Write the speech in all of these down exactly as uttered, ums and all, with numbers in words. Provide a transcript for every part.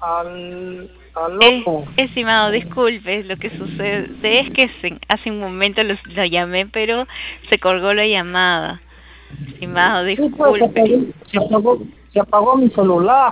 Al, Eh, aló. estimado, disculpe, lo que sucede es que se- hace un momento los- lo llamé, pero se colgó la llamada. Estimado, Sí, pues se disculpe. apagó, se apagó, se apagó mi celular.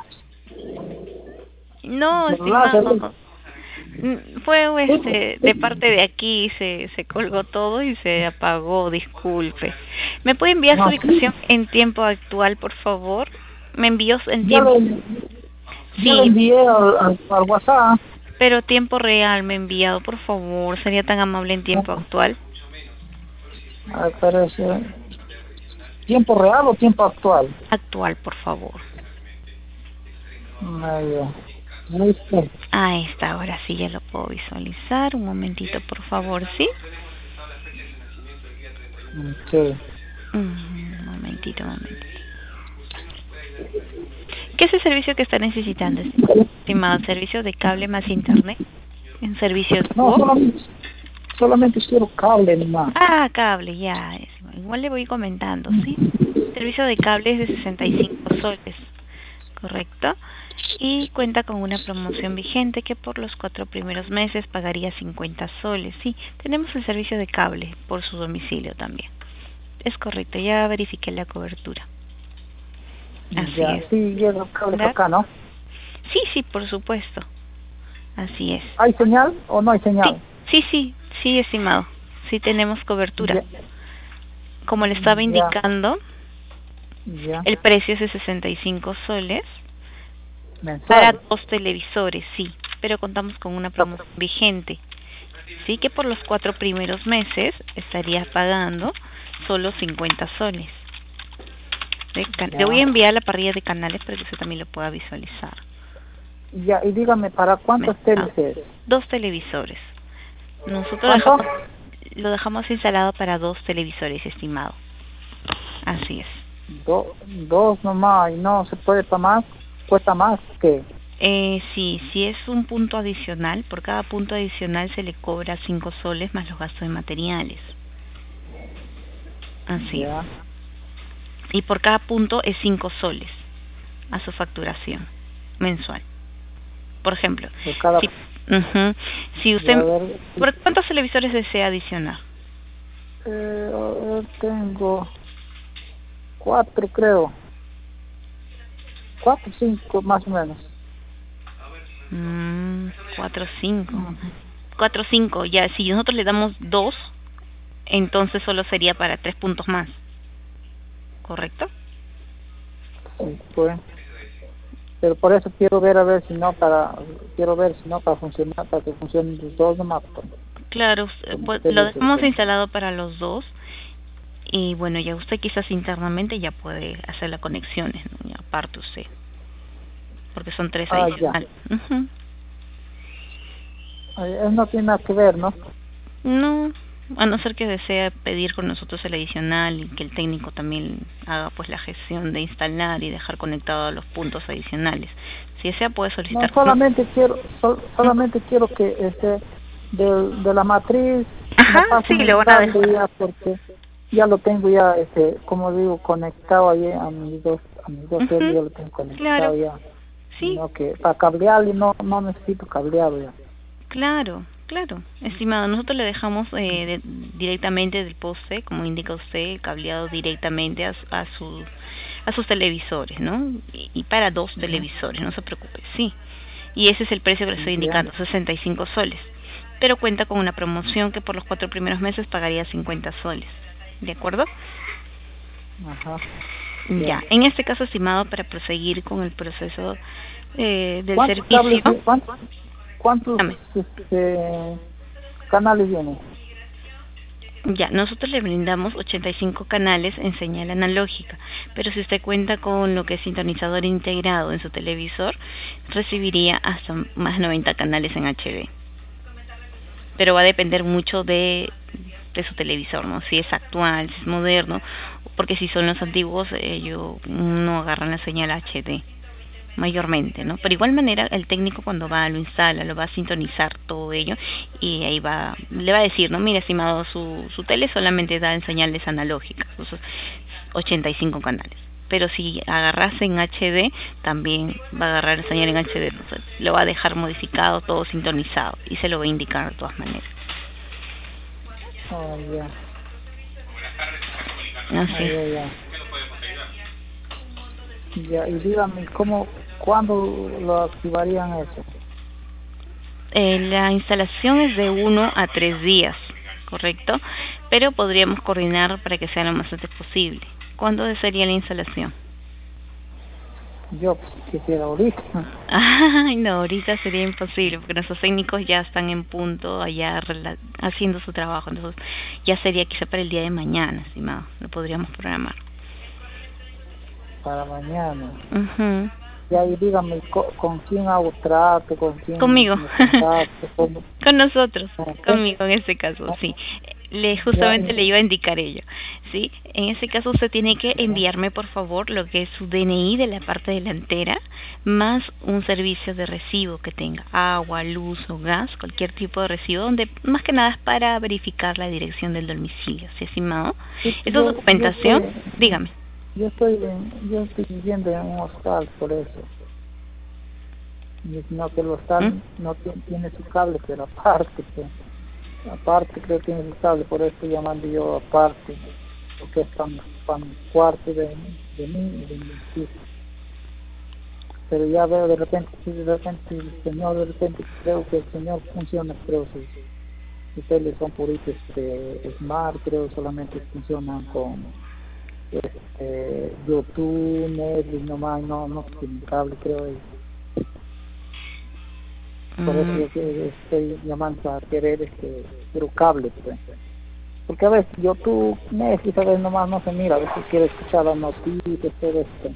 Mi No, celular se... estimado, mm, fue Sí, este de sí. parte de aquí, se, se colgó todo y se apagó, disculpe. ¿Me puede enviar su No, ubicación sí. en tiempo actual, por favor? ¿Me envió en Ya tiempo? le, ya le Sí, envié al, al, al WhatsApp. pero tiempo real me ha enviado, por favor. ¿Sería tan amable en tiempo actual? Ah, pero es, eh, ¿tiempo real o tiempo actual? Actual, por favor. Ahí, ya. Listo. Ahí está, ahora sí ya lo puedo visualizar. Un momentito, por favor, ¿sí? Sí. Mm, Un momentito, un momentito. ¿Qué es el servicio que está necesitando, estimado? ¿Servicio de cable más internet? ¿Un servicio No, dúo? solamente, solamente quiero cable nomás. Ah, cable, ya. es- Igual le voy comentando, ¿sí? Servicio de cable es de sesenta y cinco soles, ¿correcto? Y cuenta con una promoción vigente que por los cuatro primeros meses pagaría cincuenta soles. Sí, tenemos el servicio de cable por su domicilio también. Es correcto, ya verifiqué la cobertura. Así Ya, es. sí, llega cables ¿Verdad? acá, ¿no? Sí, sí, por supuesto. Así es. ¿Hay señal o no hay Sí, señal? sí, sí, sí, estimado. Sí tenemos cobertura. Ya, Como le estaba ya, indicando, ya. el precio es de sesenta y cinco soles para Mensual. dos televisores, sí, pero contamos con una Ya, promoción vigente. Sí, que por los cuatro primeros meses estarías pagando solo cincuenta soles. De can- Le voy a ya. enviar la parrilla de canales para que usted también lo pueda visualizar. Ya, y dígame, ¿para Me- cuántos ah, teles es? Dos televisores. Nosotros ¿Cuánto? dejamos, lo dejamos instalado para dos televisores, estimado. Así es. Do, dos nomás, y no se puede para más, cuesta más que. Eh, sí, si es un punto adicional, por cada punto adicional se le cobra cinco soles más los gastos de materiales. Así es. Ya, Y por cada punto es cinco soles a su facturación mensual. Por ejemplo, por cada. si, ujú, si Ya, a usted, ver, ¿por cuántos televisores desea adicionar? eh, a ver, tengo cuatro, creo. Cuatro, cinco, más o menos. Mm, cuatro, cinco. Ujú. Cuatro, cinco. Ya, si nosotros le damos dos, entonces solo sería para tres puntos más, ¿correcto? Sí, pues. Pero por eso quiero ver a ver si no para, quiero ver si no para funcionar, para que funcionen los dos nomás, pues, Claro, eh, como pues, usted lo dice. dejamos Pues. instalado para los dos y bueno, ya usted quizás internamente ya puede hacer las conexiones, ¿no? Ya aparte usted, porque son tres Ah, ya. adicionales. Ujú. Ah, eso no tiene nada que ver, ¿no? No, a no ser que desee pedir con nosotros el adicional y que el técnico también haga pues la gestión de instalar y dejar conectados los puntos adicionales. Si desea puede No, solicitar con nosotros. solamente quiero, sol- solamente quiero que este de, de la matriz me Ajá, sí, pasen le el van a cable dejar. ya porque ya lo tengo ya, este, como digo, conectado ahí a mis dos, a mis dos teles Ujú, ya lo tengo claro, conectado ya. sí, Sino que para cablearlo no, no necesito cableado ya. claro, claro. Estimado, nosotros le dejamos eh, de- directamente del poste, como indica usted, cableado directamente a, su- a, su, a sus televisores, ¿no? Y, y para dos Ujú. televisores, no se preocupe, sí. Y ese es el precio que le estoy Ya, indicando, sesenta y cinco soles. Pero cuenta con una promoción que por los cuatro primeros meses pagaría cincuenta soles. ¿De acuerdo? ajá, ya. Ya, en este caso, estimado, para proseguir con el proceso eh, del ¿Cuántos servicio, cables, cuántos, cuántos dame. este, canales vienen? Ya, nosotros le brindamos ochenta y cinco canales en señal analógica, pero si usted cuenta con lo que es sintonizador integrado en su televisor, recibiría hasta más noventa canales en H D. Pero va a depender mucho de, de su televisor, ¿no? Si es actual, si es moderno, porque si son los antiguos, ellos no agarran la señal H D mayormente, ¿no? Pero igual manera el técnico cuando va lo instala, lo va a sintonizar todo ello y ahí va, le va a decir, no, mira estimado, su, su tele solamente da en señales analógicas, esos ochenta y cinco canales. pero si agarras en H D, también va a agarrar la señal en H D, o sea, lo va a dejar modificado, todo sintonizado, y se lo va a indicar de todas maneras. Oh, ya. Así Ah, es. ya, ya. Ya, y dígame, ¿cómo, cuándo lo activarían eso? Eh, la instalación es de uno a tres días, ¿correcto? Pero podríamos coordinar para que sea lo más antes posible. ¿Cuándo sería la instalación? Yo pues, quisiera ahorita. Ay, no, ahorita sería imposible porque nuestros técnicos ya están en punto allá rela- haciendo su trabajo. Entonces, ya sería quizá para el día de mañana, estimado. Lo podríamos programar. Para mañana. Ujú. Ya, y dígame, ¿con, con quién hago trato? ¿Con quién Conmigo. me contacto? ¿Cómo? Con nosotros, ¿Con qué? conmigo en este caso, sí. Le Ya, justamente le y- iba a indicar ello, sí. En ese caso usted tiene que enviarme por favor lo que es su D N I de la parte delantera más un servicio de recibo que tenga agua, luz o gas, cualquier tipo de recibo donde más que nada es para verificar la dirección del domicilio, ¿sí, estimado? sí, Esa yo, yo documentación, estoy, dígame. yo estoy, en- yo estoy viviendo en un hostal, por eso. Y sino que el ¿Mm? hostal no tiene, tiene su cable, pero aparte, pues, aparte creo que tiene su cable, por eso estoy llamando yo aparte, porque es tan, tan cuarto de, de mí y de mi hijo. Pero ya veo de repente, sí, de repente el señor, de repente creo que el señor funciona, creo sus, sus teles son puritos de Smart, creo solamente funcionan con este, YouTube, Netflix, nomás, no, no tienen cable, creo. Y por eso Mm, yo que estoy llamando para querer este, quiero cable, pues. Porque a veces YouTube, Netflix, a veces nomás no se mira, a veces quiere escuchar las noticias, todo esto.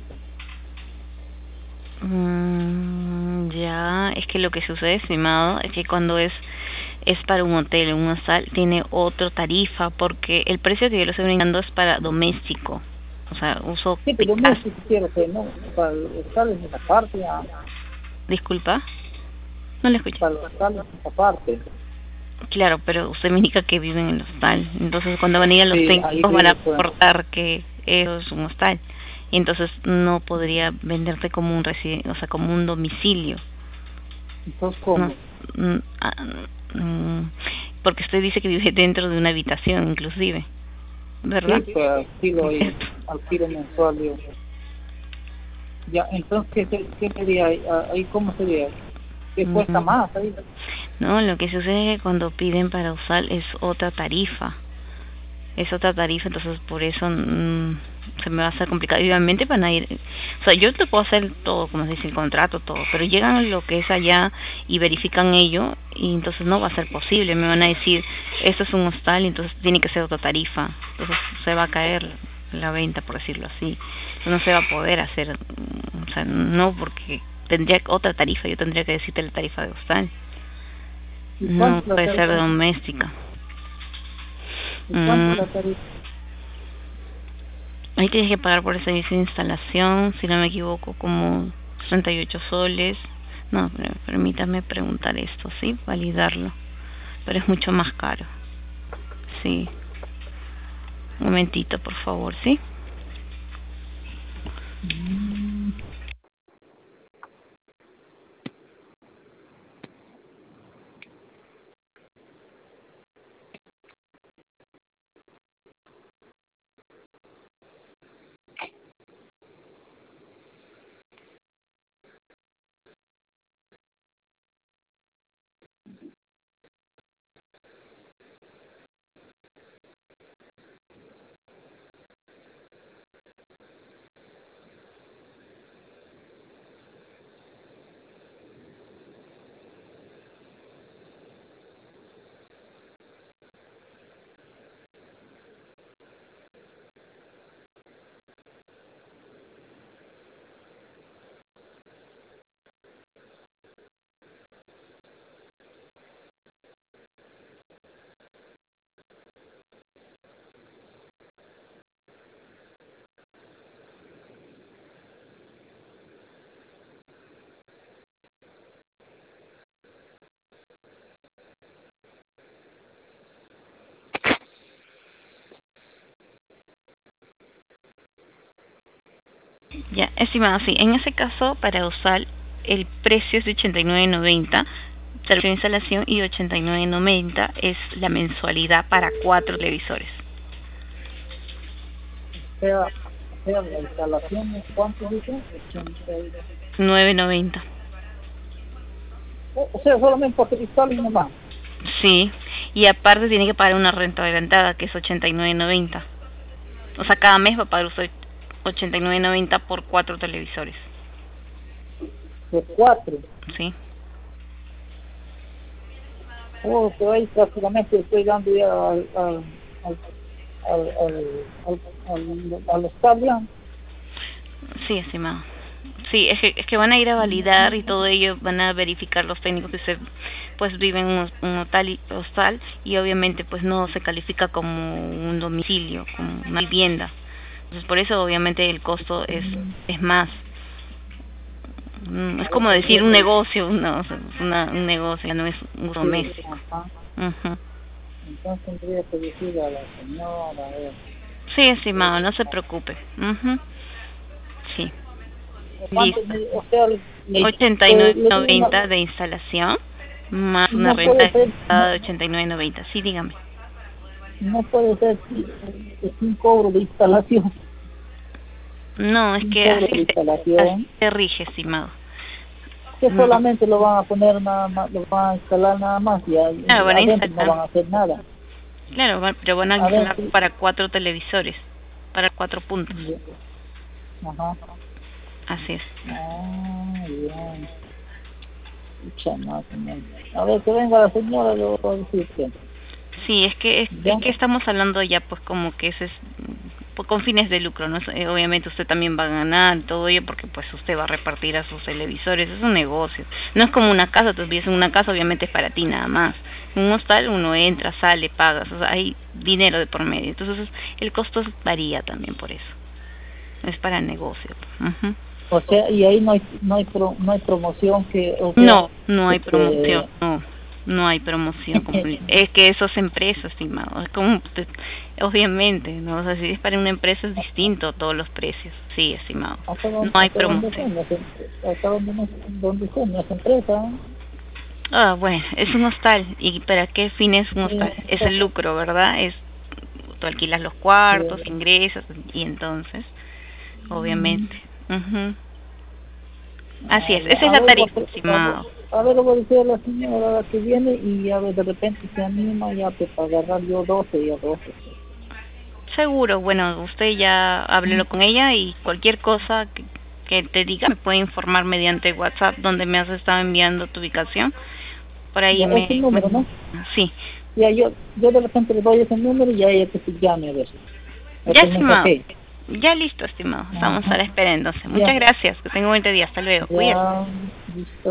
mm, ya, es que lo que sucede, estimado, es que cuando es es para un hotel, un hostal, tiene otra tarifa, porque el precio que yo le estoy brindando es para doméstico, o sea, uso Sí, de pero casa. Netflix quiero que no, para los hostales esa parte, ya, Disculpa, no le escucho. para los hostales esa parte. Claro, pero usted me indica que vive en el hostal, entonces cuando van a ir a los Sí, ahí técnicos van a vivo, pues. reportar que eso es un hostal, y entonces no podría venderte como un resi- o sea, como un domicilio. Entonces, No, ¿cómo? mm, ah, mm, porque usted dice que vive dentro de una habitación, inclusive, ¿verdad? Sí, pues alquilo ahí, Cierto. alquilo mensual, yo. Ya, entonces, ¿qué, se- qué sería ahí? Ah, ahí? ¿Cómo sería? ¿Qué cuesta Mm, más ahí? No, lo que sucede es que cuando piden para usar es otra tarifa, es otra tarifa, entonces por eso mm, se me va a hacer complicado. Y obviamente van a ir, o sea, yo te puedo hacer todo, como se dice, el contrato, todo, pero llegan lo que es allá y verifican ello, y entonces no va a ser posible. Me van a decir, esto es un hostal, y entonces tiene que ser otra tarifa, entonces se va a caer la venta, por decirlo así. No se va a poder hacer, mm, o sea, no, porque tendría otra tarifa, yo tendría que decirte la tarifa de hostal, ¿Y no cuánto la puede ser tarifa? doméstica. ¿Y cuánto Mm, la tarifa? Ahí tienes que pagar por el servicio de instalación, si no me equivoco, como treinta y ocho soles. No, pero permítame preguntar esto, ¿sí? Validarlo. Pero es mucho más caro. Sí. Un momentito, por favor, ¿sí? Mm, Ya, estimado, sí. En ese caso, para usar, el precio es de ochenta y nueve noventa, servicio de instalación, y ochenta y nueve noventa es la mensualidad para cuatro televisores. O sea, o sea, la instalación es cuánto dice, ochenta y- nueve noventa. o o sea, solamente por cristal y nomás. Sí, y aparte tiene que pagar una renta adelantada que es ochenta y nueve noventa. O sea, cada mes va a pagar usted ochenta y nueve noventa por cuatro televisores. De cuatro. Sí. Oh, que ahí prácticamente estoy dando ya al, al, al, al, al, al, al, al estadio. Sí, estimado. Sí, es que, es que van a ir a validar y todo ello, van a verificar los técnicos que usted pues vive en un, un hotel y, hostal, y obviamente pues no se califica como un domicilio, como una vivienda. Entonces por eso obviamente el costo es es más. Mm, Es A ver, como decir tendría un que, negocio, no, o sea, es una, un negocio, no es un uso sí, doméstico. ajá. Ujú. Entonces tendría que decirle a la señora, a ver, Sí, estimado, no se eh, preocupe. Ujú. Sí, ¿cuánto listo. me, o sea, le, le, ochenta y nueve le doy una, noventa de instalación más una no renta puede ser, de no, ochenta y nueve noventa. Sí, dígame. no puede ser sin, sin cobro de instalación, No, es sin que cobro así de se, así instalación, se rige, estimado. que No, solamente lo van a poner nada más, lo van a instalar nada más y ahí claro, van a adentro no instalar. van a hacer nada. Claro, va- pero van a instalar Adentro, para cuatro televisores, para cuatro puntos. ya, ajá, Así es. ah, bien, pucha, más o menos. A ver, que venga la señora, le voy a decir que, Sí, es que es, es ya, que estamos hablando ya pues como que ese es pues, con fines de lucro, ¿no? Eh, obviamente usted también va a ganar todo ello porque pues usted va a repartir a sus televisores, es un negocio. No es como una casa, tú vives en una casa, obviamente es para ti nada más. En un hostal uno entra, sale, pagas, o sea, hay dinero de por medio. Entonces el costo varía también por eso. Es para el negocio. Ujú. o sea, y ahí no hay, no hay, pro, no hay promoción que, o sea, No, no hay promoción, este, no, no hay promoción. Como, es que eso es empresa, estimado. Es como, usted- obviamente, ¿no? O sea, si es para una empresa es distinto todos los precios. Sí, estimado. hasta No donde, hay hasta donde promoción. son las em- hasta donde, no- donde son las empresas, Ah, bueno, es un hostal. ¿Y para qué fin es un sí, hostal? Es el lucro, ¿verdad? Es, tú alquilas los cuartos, sí, ingresas, y entonces, obviamente. Ujú. Así ah, es, ya. esa es A la ver, voy tarifa, a, a ver, estimado. a ver, le voy a decir a la señora que viene y a ver, de repente se anima ya pues, para agarrar yo doce y a doce. Seguro, bueno, usted ya háblelo Mm, con ella y cualquier cosa que, que te diga me puede informar mediante WhatsApp donde me has estado enviando tu ubicación. Por ahí ya, ese me, me- número, ¿no? sí, Ya yo, yo de repente le doy ese número y ya ella que se llame a ver, o ya que estimado, mensaje. ya listo estimado, estamos a Ajá, la espera entonces. Muchas ya, gracias, que tenga un buen día, hasta luego, cuídate. ya, listo.